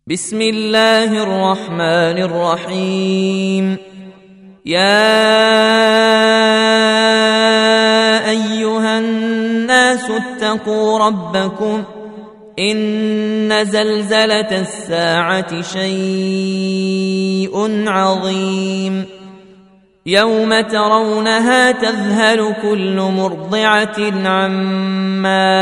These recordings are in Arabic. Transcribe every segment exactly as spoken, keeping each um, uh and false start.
بسم الله الرحمن الرحيم. يا أيها الناس اتقوا ربكم إن زلزلة الساعة شيء عظيم يوم ترونها تذهل كل مرضعة عما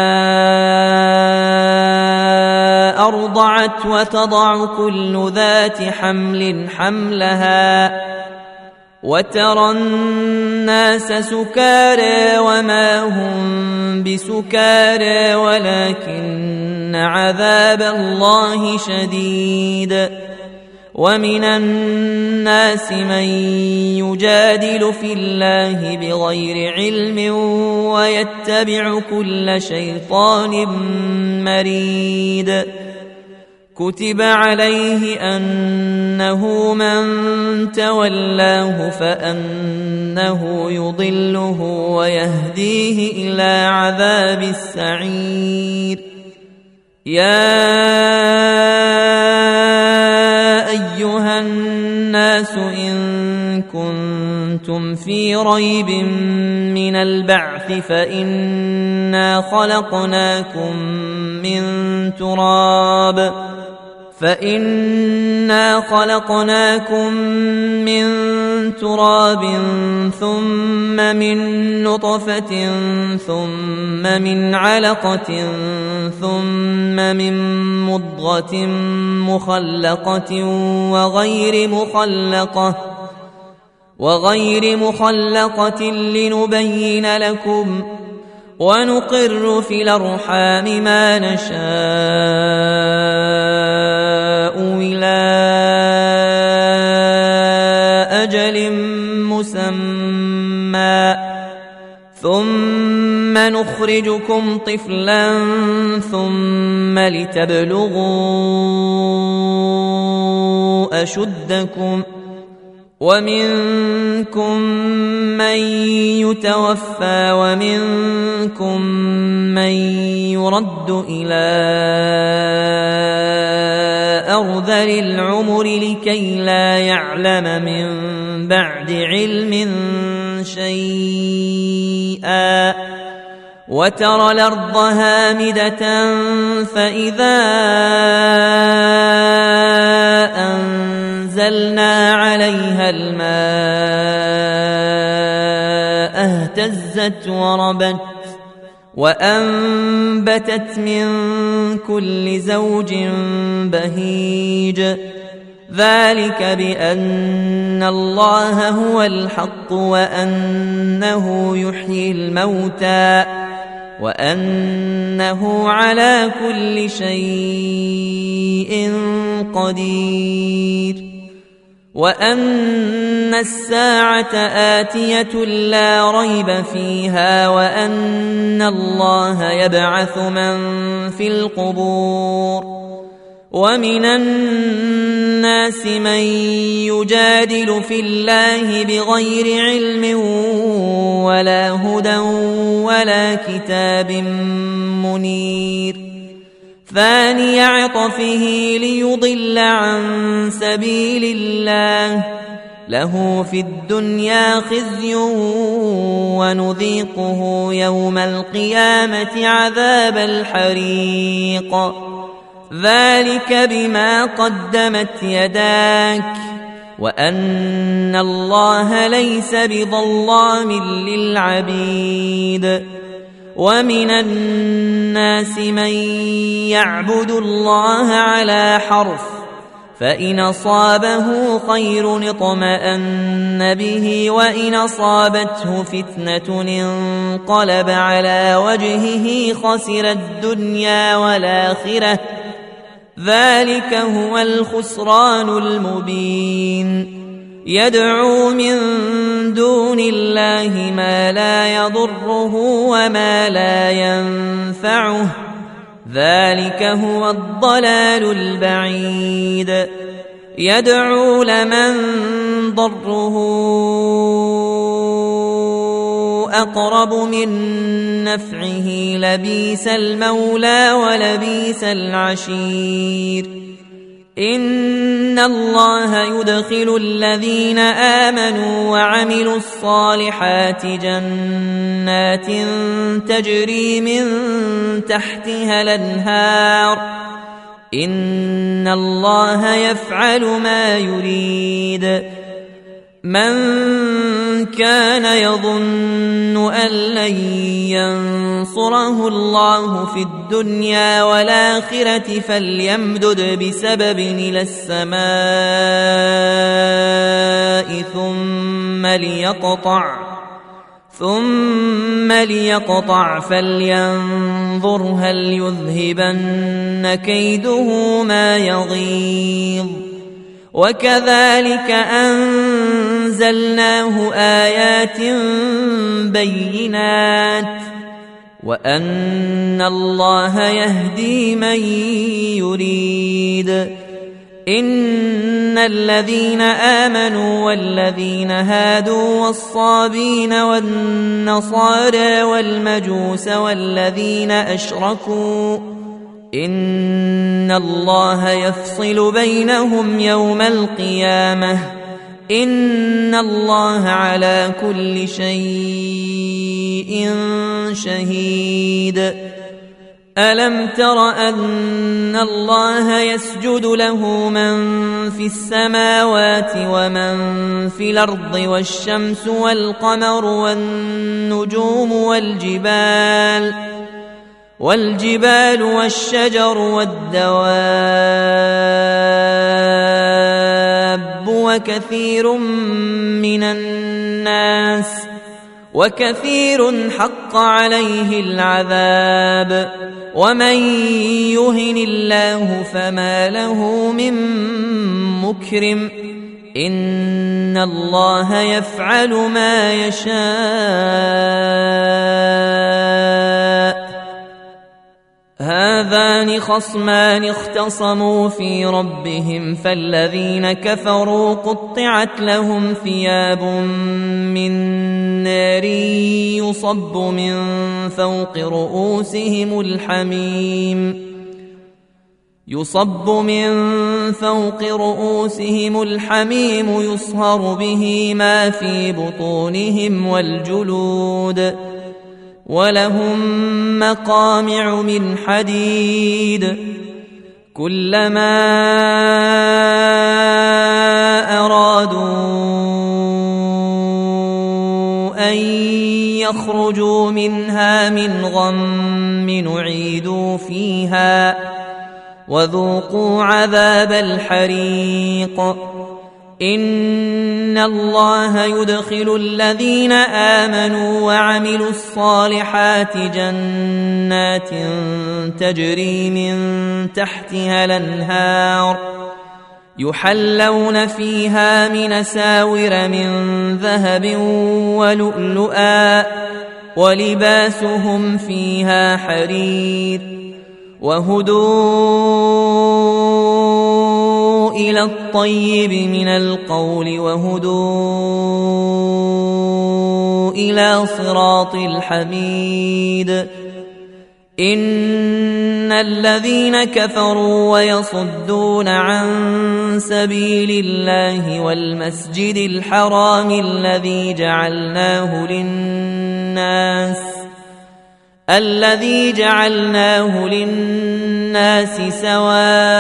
أرضعت وتضع كل ذات حمل حملها وترى الناس سكارى وما هم بسكارى ولكن عذاب الله شديد. ومن الناس من يجادل في الله بغير علم ويتبع كل شيطان مريد. كتب عليه أنه من تولاه فأنه يضله ويهديه إلى عذاب السعير. يا أيها الناس إن كنتم في ريب من البعث فإنا خلقناكم من تراب فإنا خلقناكم من تراب ثم من نطفة ثم من علقة ثم من مضغة مخلقة وغير مخلقة وغير مخلقة لنبين لكم ونقر في الأرحام ما نشاء إلى أجل مسمى ثم نخرجكم طفلا ثم لتبلغوا أشدكم ومنكم من يتوفى ومنكم من يرد إلى أرذل العمر لكي لا يعلم من بعد علم شيئا. وترى الأرض هامدة فإذا أنزلنا عليها الماء اهتزت وربت وأنبتت من كل زوج بهيج. ذلك بأن الله هو الحق وأنه يحيي الموتى وأنه على كل شيء قدير وأن الساعة آتية لا ريب فيها وأن الله يبعث من في القبور. ومن الناس من يجادل في الله بغير علم ولا هدى ولا كتاب منير. ثاني عطفه ليضل عن سبيل الله له في الدنيا خزي ونذيقه يوم القيامة عذاب الحريق. ذلك بما قدمت يداك وأن الله ليس بظلام للعبيد. ومن الناس من يعبد الله على حرف فإن أصابه خير اطمأن به وإن أصابته فتنة انقلب على وجهه خسر الدنيا والآخرة. ذلك هو الخسران المبين. يدعو من دون الله ما لا يضره وما لا ينفعه ذلك هو الضلال البعيد. يدعو لمن ضره أقرب من نفعه لبيس المولى ولبيس العشير. إن الله يدخل الذين آمنوا وعملوا الصالحات جنات تجري من تحتها الأنهار إن الله يفعل ما يريد. من كان يظن أن لن ينصره الله في الدنيا والآخرة فليمدد بسبب إلى السماء ثم ليقطع ثم ليقطع فلينظر هل يذهبن كيده ما يغيظ. وكذلك أنزلناه آيات بينات وأن الله يهدي من يريد. إن الذين آمنوا والذين هادوا والصابين والنصارى والمجوس والذين أشركوا إن الله يفصل بينهم يوم القيامة إن الله على كل شيء شهيد. ألم تر أن الله يسجد له من في السماوات ومن في الأرض والشمس والقمر والنجوم والجبال والجبال والشجر والدواب وكثير من الناس وكثير حق عليه العذاب ومن يهن الله فما له من مكرم إن الله يفعل ما يشاء. هذان خصمان اختصموا في ربهم فالذين كفروا قطعت لهم ثياب من نار يصب من فوق رؤوسهم الحميم يصب من فوق رؤوسهم الحميم يصهر به ما في بطونهم والجلود ولهم مقامع من حديد كلما أرادوا أن يخرجوا منها من غم نعيدوا فيها وذوقوا عذاب الحريق. إن الله يدخل الذين آمنوا وعملوا الصالحات جنات تجري من تحتها الأنهار يحلون فيها من ساور من ذهب ولؤلؤا ولباسهم فيها حرير وهدوا إلى الطيب من القول وهدوا إلى صراط الحميد. إن الذين كفروا ويصدون عن سبيل الله والمسجد الحرام الذي جعلناه للناس الذي جعلناه للناس سواء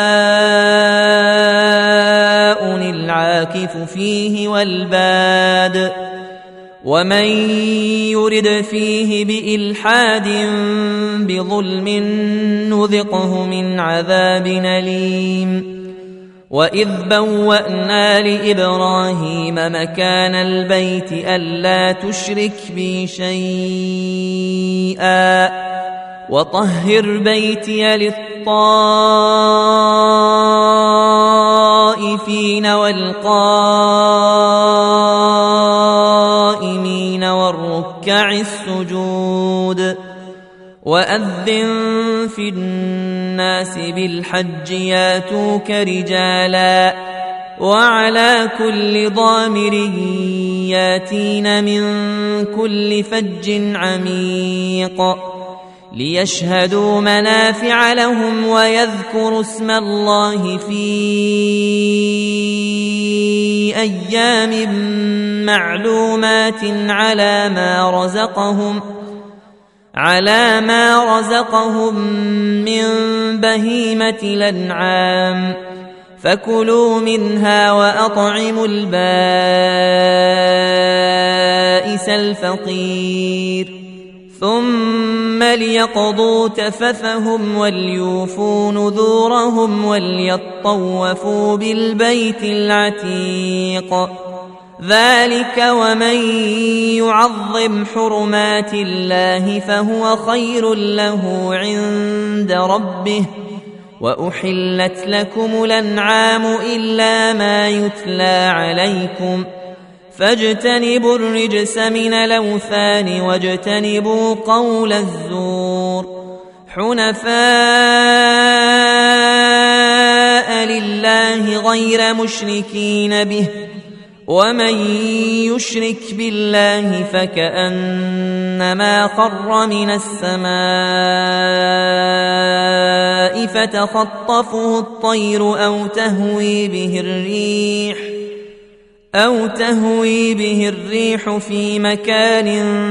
العاكف فيه والباد ومن يرد فيه بإلحاد بظلم نذقه من عذاب أليم. وإذ بوأنا لإبراهيم مكان البيت ألا تشرك بي شيئا وطهر بيتي للطائفين والقائمين والركع السجود. وأذن في الناس بالحج ياتوك رجالا وعلى كل ضامر ياتين من كل فج عميق ليشهدوا منافع لهم ويذكروا اسم الله في أيام معلومات على ما رزقهم على ما رزقهم من بهيمة الأنعام فكلوا منها وأطعموا البائس الفقير ثم ليقضوا تفثهم وليوفوا نذورهم وليطوفوا بالبيت العتيق ذلك ومن يعظم حرمات الله فهو خير له عند ربه وأحلت لكم الأنعام إلا ما يتلى عليكم فاجتنبوا الرجس من الأوثان واجتنبوا قول الزور حنفاء لله غير مشركين به ومن يشرك بالله فكأنما خر من السماء فتخطفه الطير أو تهوي به الريح أو تهوي به الريح في مكان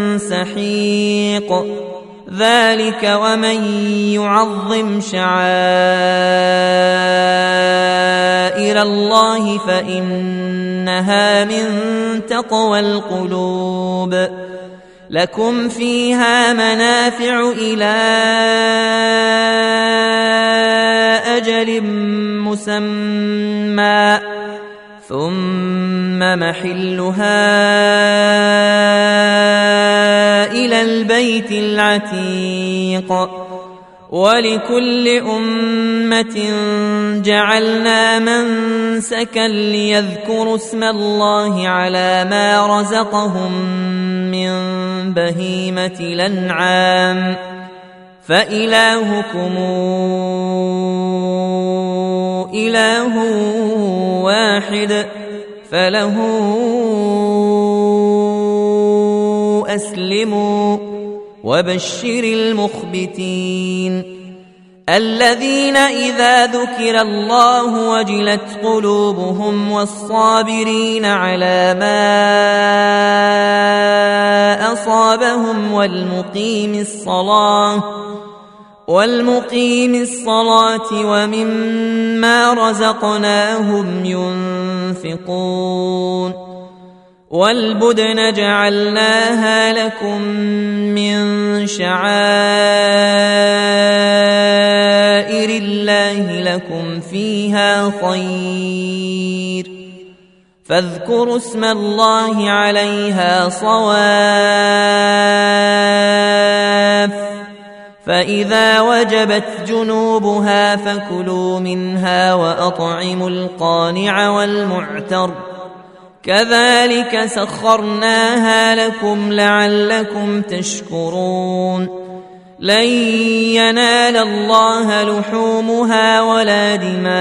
سحيق ذلك ومن يعظم شعائر الله فإنها من تقوى القلوب لكم فيها منافع إلى أجل مسمى ثم محلها إلى البيت العتيق ولكل أمة جعلنا منسكا ليذكروا اسم الله على ما رزقهم من بهيمة الأنعام فإلهكم إله واحد فله أسلموا وبشر المخبتين الذين إذا ذكر الله وجلت قلوبهم والصابرين على ما أصابهم والمقيم الصلاة والمقيم الصلاة ومما رزقناهم ينفقون والبدن جعلناها لكم من شعائر الله لكم فيها خير فاذكروا اسم الله عليها صواف فإذا وجبت جنوبها فكلوا منها وأطعموا القانع والمعتر كذلك سخرناها لكم لعلكم تشكرون لن ينال الله لحومها ولا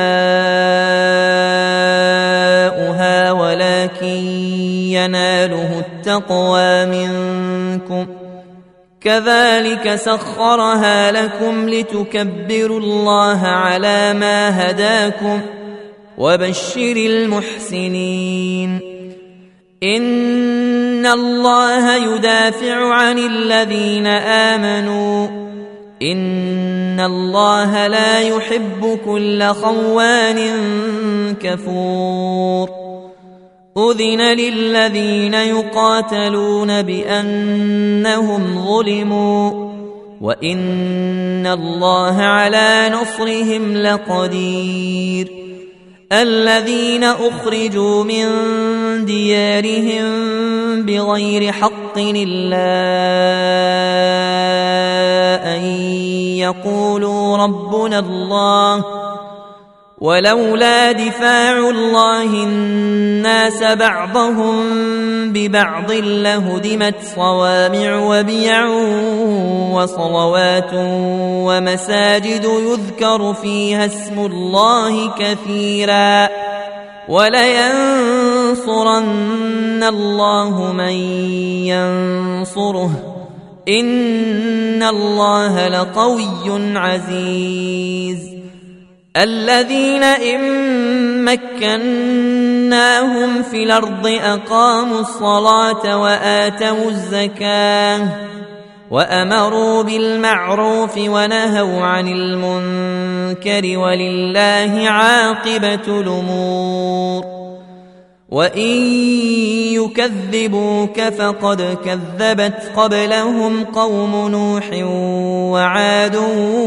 دماؤها ولكن يناله التقوى منكم كذلك سخرها لكم لتكبروا الله على ما هداكم وبشر المحسنين إن الله يدافع عن الذين آمنوا إن الله لا يحب كل خوان كفور أذن للذين يقاتلون بأنهم ظلموا وإن الله على نصرهم لقدير الذين أخرجوا من ديارهم بغير حق إلا أن يقولوا ربنا الله ولولا دفاع الله الناس بعضهم ببعض لهدمت صوامع وبيع وصلوات ومساجد يذكر فيها اسم الله كثيرا ولينصرن الله من ينصره إن الله لقوي عزيز. الذين إن مكناهم في الأرض أقاموا الصلاة وآتوا الزكاة وأمروا بالمعروف ونهوا عن المنكر ولله عاقبة الأمور. وإن يكذبوك فقد كذبت قبلهم قوم نوح وعاد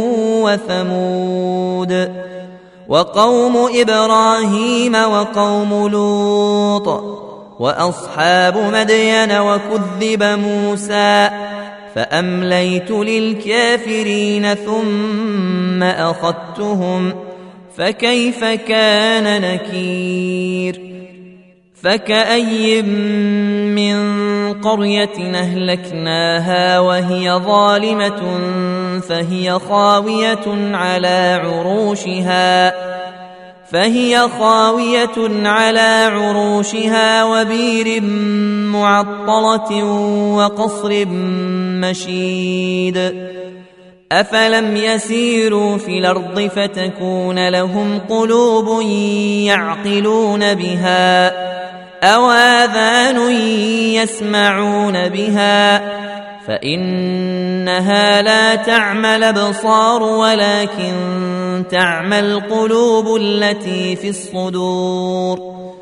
وثمود وقوم إبراهيم وقوم لوط وأصحاب مدين وكذب موسى فأمليت للكافرين ثم أخذتهم فكيف كان نكير. فكأي من قرية أهلكناها وهي ظالمة فهي خاوية على عروشها فهي خاوية على عروشها وبير معطلة وقصر مشيد. أفلم يسيروا في الأرض فتكون لهم قلوب يعقلون بها أو آذان يسمعون بها فإنها لا تعمى الأبصار ولكن تعمى القلوب التي في الصدور.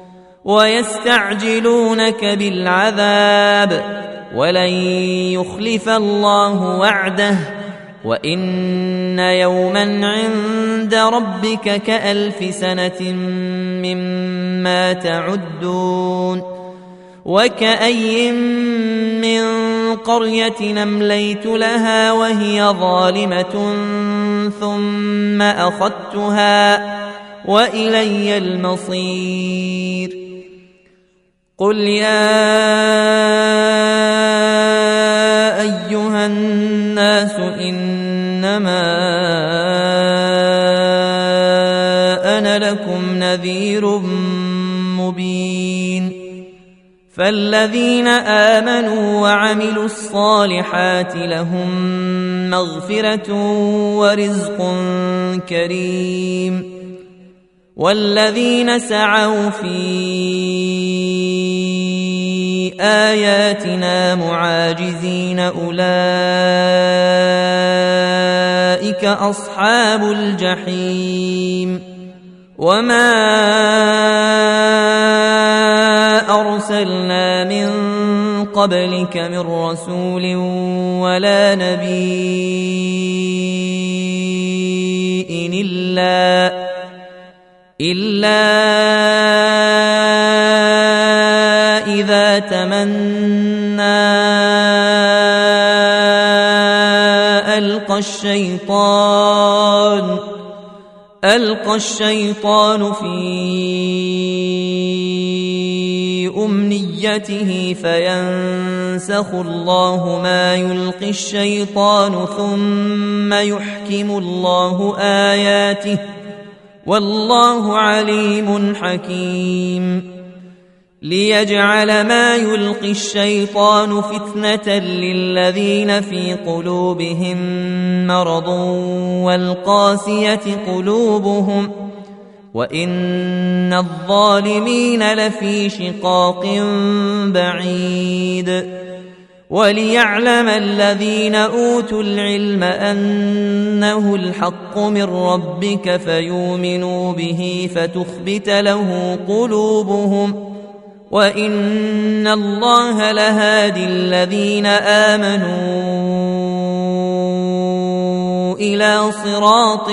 ويستعجلونك بالعذاب ولن يخلف الله وعده وإن يوما عند ربك كألف سنة مما تعدون. وكأي من قرية أمليت لها وهي ظالمة ثم أخذتها وإلي المصير. قل يا أيها الناس إنما أنا لكم نذير مبين. فالذين آمنوا وعملوا الصالحات لهم مغفرة ورزق كريم. والذين سعوا في آياتنا معاجزين أولئك أصحاب الجحيم. وما أرسلنا من قبلك من رسول ولا نبي إلا إلا إذا تمنى ألقى الشيطان ألقى الشيطان في أمنيته فينسخ الله ما يلقي الشيطان ثم يحكم الله آياته والله عليم حكيم. ليجعل ما يلقي الشيطان فتنة للذين في قلوبهم مرض والقاسية قلوبهم وإن الظالمين لفي شقاق بعيد. وليعلم الذين أوتوا العلم أنه الحق من ربك فيؤمنوا به فتخبت له قلوبهم وإن الله لهادي الذين آمنوا إلى صراط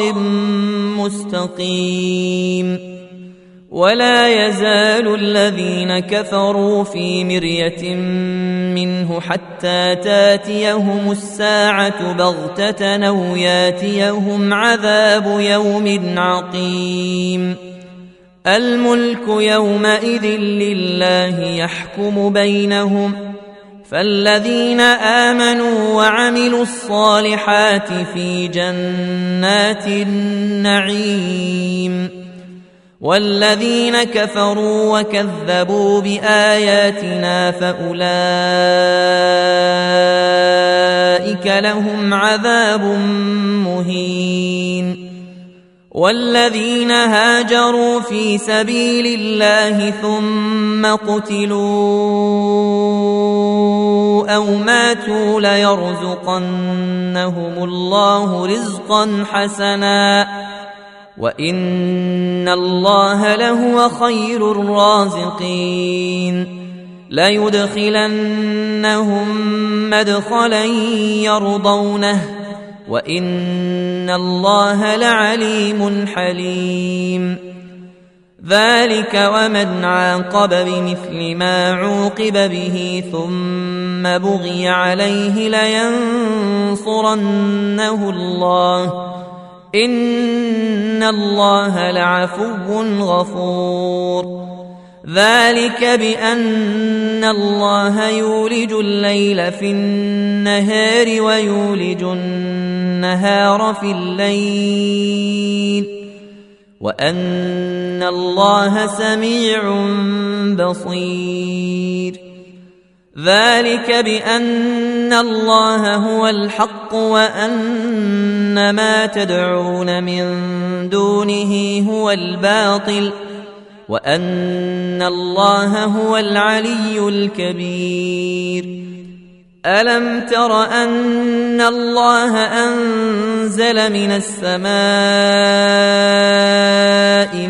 مستقيم. ولا يزال الذين كفروا في مرية منه حتى تاتيهم الساعة بغتة أو ياتيهم عذاب يوم عقيم. الملك يومئذ لله يحكم بينهم فالذين آمنوا وعملوا الصالحات في جنات النعيم والذين كفروا وكذبوا بآياتنا فأولئك أولئك لهم عذاب مهين. والذين هاجروا في سبيل الله ثم قتلوا أو ماتوا ليرزقنهم الله رزقا حسنا وإن الله لهو خير الرازقين. ليدخلنهم مدخلا يرضونه وإن الله لعليم حليم. ذلك ومن عاقب بمثل ما عوقب به ثم بغي عليه لينصرنه الله إن الله لعفو غفور. ذلك بأن الله يولج الليل في النهار ويولج النهار في الليل وأن الله سميع بصير. ذلك بأن الله هو الحق وأن ما تدعون من دونه هو الباطل وأن الله هو العلي الكبير. ألم تر أن الله أنزل من السماء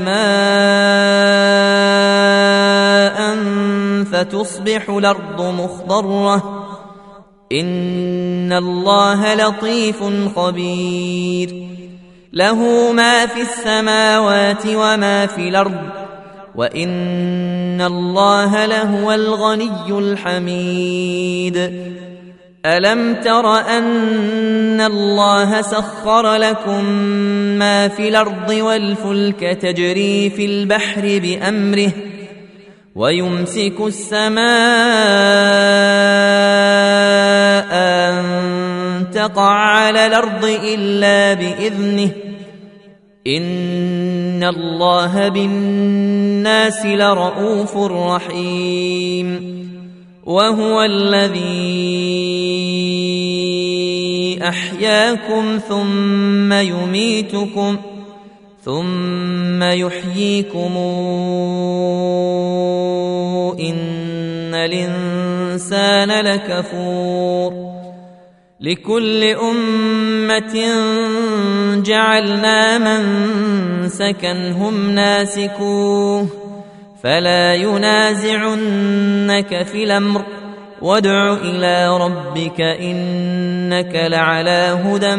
ماء فتصبح الأرض مخضرة إن الله لطيف خبير. له ما في السماوات وما في الأرض وإن الله لهو الغني الحميد. ألم تر أن الله سخر لكم ما في الأرض والفلك تجري في البحر بأمره ويمسك السماء أن تقع على الأرض إلا بإذنه إن الله بالناس لرؤوف رحيم. وهو الذي أحياكم ثم يميتكم ثم يحييكم إن الإنسان لكفور. لكل أمة جعلنا منسكا هم ناسكوه فلا ينازعنك في الأمر وادع إلى ربك إنك لعلى هدى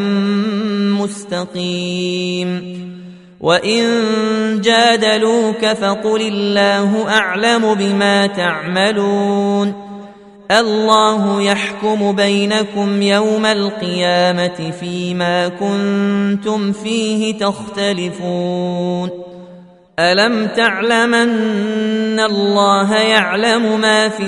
مستقيم. وإن جادلوك فقل الله أعلم بما تعملون الله يحكم بينكم يوم القيامة فيما كنتم فيه تختلفون. ألم تعلم أن الله يعلم ما في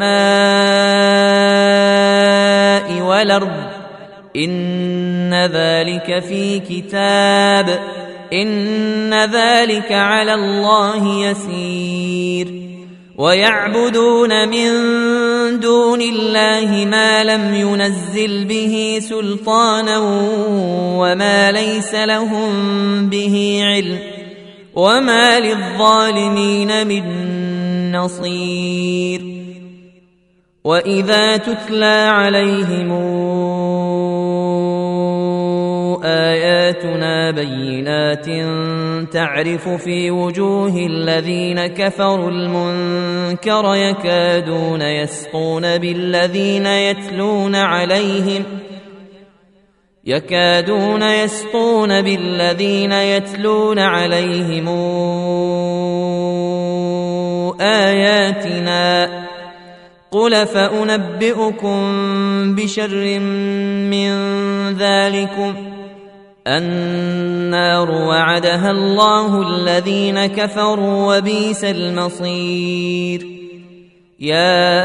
السماء والأرض إن ذلك في كتاب إن ذلك على الله يسير. ويعبدون من دون الله ما لم ينزل به سلطانا وما ليس لهم به علم وما للظالمين من نصير. وإذا تتلى عليهم آياتنا بينات تعرف في وجوه الذين كفروا المنكر يكادون يسقون بالذين يتلون عليهم يكادون يسقون بالذين يتلون عليهم آياتنا قل فأنبئكم بشر من ذلكم النار وعدها الله الذين كفروا وبئس المصير. يا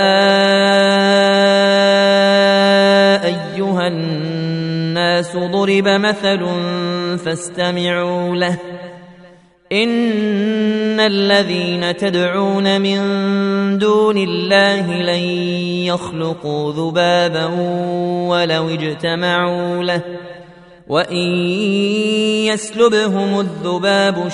أيها الناس ضرب مثل فاستمعوا له إن الذين تدعون من دون الله لن يخلقوا ذبابا ولو اجتمعوا له وإن يسلبهم الذباب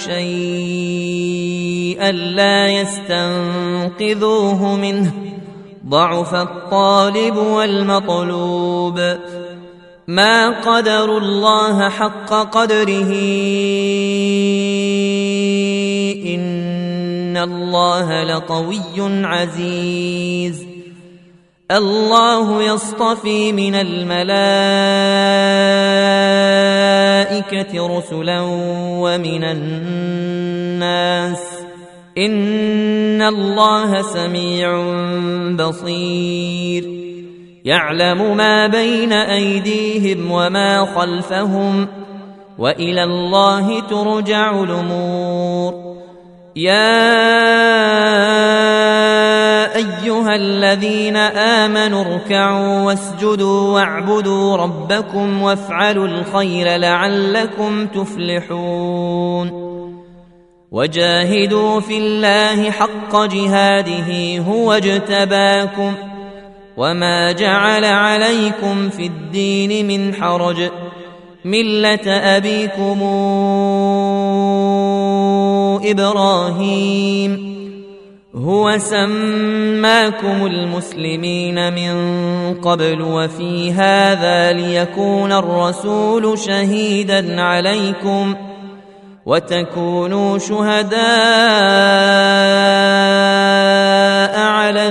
شيئا لا يستنقذوه منه ضعف الطالب والمطلوب ما قدروا الله حق قدره إن الله لقوي عزيز الله يصطفي من الملائكة رسلا ومن الناس إن الله سميع بصير يعلم ما بين أيديهم وما خلفهم وإلى الله ترجع الأمور يا أيها الذين آمنوا اركعوا واسجدوا واعبدوا ربكم وافعلوا الخير لعلكم تفلحون وجاهدوا في الله حق جهاده هو اجتباكم وما جعل عليكم في الدين من حرج ملة أبيكم إبراهيم هو سماكم المسلمين من قبل وفي هذا ليكون الرسول شهيدا عليكم وتكونوا شهداء على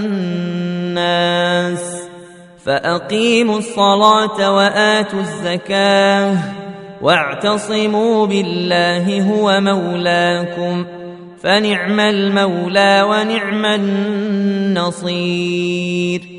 الناس فأقيموا الصلاة وآتوا الزكاة واعتصموا بالله هو مولاكم فنعم المولى ونعم النصير